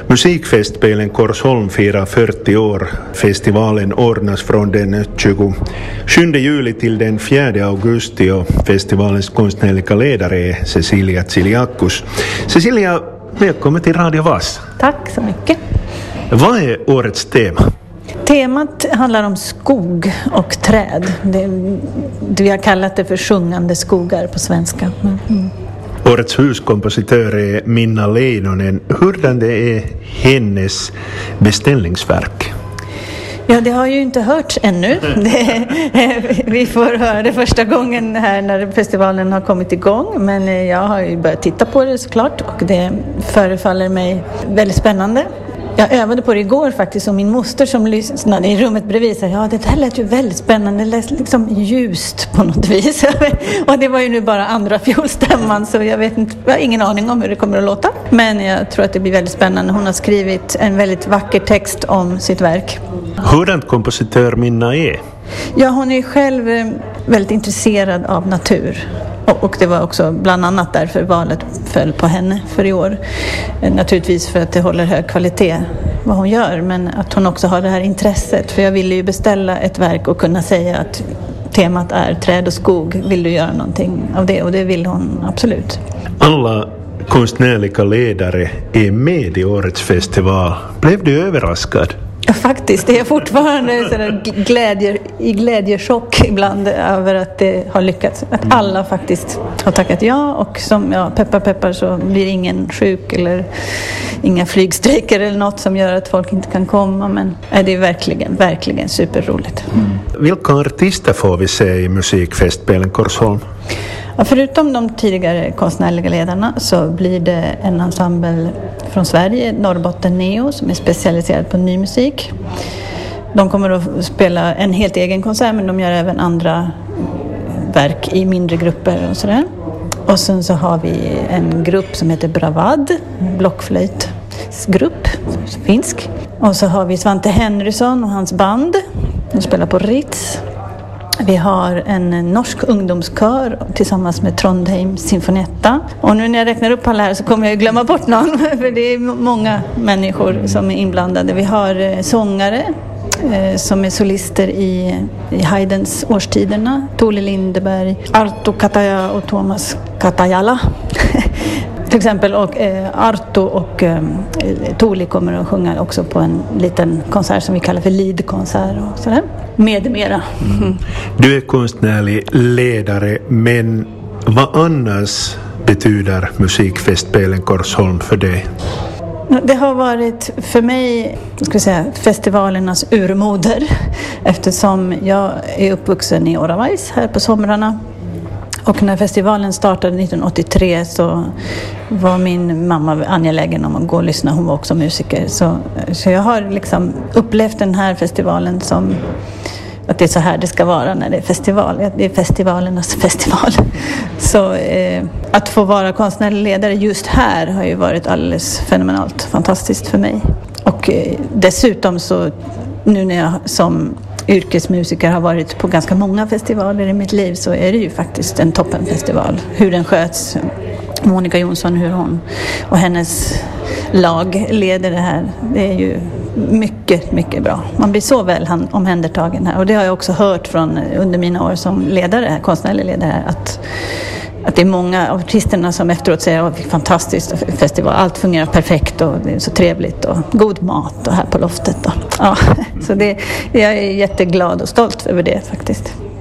Musikfestspelen Korsholm firar 40 år. Festivalen ordnas från den 27 juli till den 4 augusti och festivalens konstnärliga ledare är Cecilia Tsiliakus. Cecilia, välkommen till Radio Vasa. Tack så mycket. Vad är årets tema? Temat handlar om skog och träd. Vi har kallat det för sjungande skogar på svenska. Årets huskompositör är Minna Leinonen. Hurdan det är hennes beställningsverk? Ja, det har ju inte hörts ännu. Vi får höra det första gången här när festivalen har kommit igång. Men jag har ju börjat titta på det såklart och det förefaller mig väldigt spännande. Jag övade på det igår faktiskt och min moster som lyssnade i rummet bredvid sa ja, det här lät ju väldigt spännande, det lät liksom ljust på något vis. Och det var ju nu bara andra fiolstämman så jag har ingen aning om hur det kommer att låta. Men jag tror att det blir väldigt spännande. Hon har skrivit en väldigt vacker text om sitt verk. Hurdant kompositör Minna är? Ja, hon är själv väldigt intresserad av natur. Och det var också bland annat därför valet föll på henne för i år. Naturligtvis för att det håller hög kvalitet vad hon gör, men att hon också har det här intresset. För jag ville ju beställa ett verk och kunna säga att temat är träd och skog. Vill du göra någonting av det? Och det vill hon absolut. Alla konstnärliga ledare är med i årets festival. Blev du överraskad? Ja, faktiskt. Det är fortfarande glädjechock ibland över att det har lyckats. Att alla faktiskt har tackat ja och som peppar så blir ingen sjuk eller inga flygstrejker eller något som gör att folk inte kan komma. Men det är verkligen superroligt. Vilka artister får vi se i musikfestspelen Korsholm? Ja, förutom de tidigare konstnärliga ledarna så blir det en ensemble från Sverige, Norrbotten Neo, som är specialiserad på ny musik. De kommer att spela en helt egen konsert, men de gör även andra verk i mindre grupper och sådär. Och sen så har vi en grupp som heter Bravad, blockflöjtgrupp, finsk. Och så har vi Svante Henrysson och hans band, de spelar på Ritz. Vi har en norsk ungdomskör tillsammans med Trondheim Sinfonietta. Och nu när jag räknar upp alla här så kommer jag ju glömma bort någon. För det är många människor som är inblandade. Vi har sångare som är solister i Haydns årstiderna. Tole Lindeberg, Arto Kataja och Thomas Katajala. Till exempel, och Arto och Toli kommer att sjunga också på en liten konsert som vi kallar för Lidkonsert och sådär. Med mera. Du är konstnärlig ledare, men vad annars betyder musikfestspelen Korsholm för dig? Det har varit för mig, festivalernas urmoder, eftersom jag är uppvuxen i Oravais här på somrarna. Och när festivalen startade 1983 så var min mamma angelägen om att gå och lyssna. Hon var också musiker. Så jag har liksom upplevt den här festivalen som att det är så här det ska vara när det är festival. Det är festivalernas festival. Så att få vara konstnärlig ledare just här har ju varit alldeles fenomenalt, fantastiskt för mig. Och dessutom så nu när jag som yrkesmusiker har varit på ganska många festivaler i mitt liv så är det ju faktiskt en toppenfestival. Hur den sköts, Monica Jonsson, hur hon och hennes lag leder det här, det är ju mycket, mycket bra. Man blir så väl omhändertagen här och det har jag också hört under mina år som ledare, konstnärlig ledare här, att det är många av artisterna som efteråt säger att det är fantastiskt festival, allt fungerar perfekt och det är så trevligt och god mat och här på loftet. Ja, så jag är jätteglad och stolt över det faktiskt.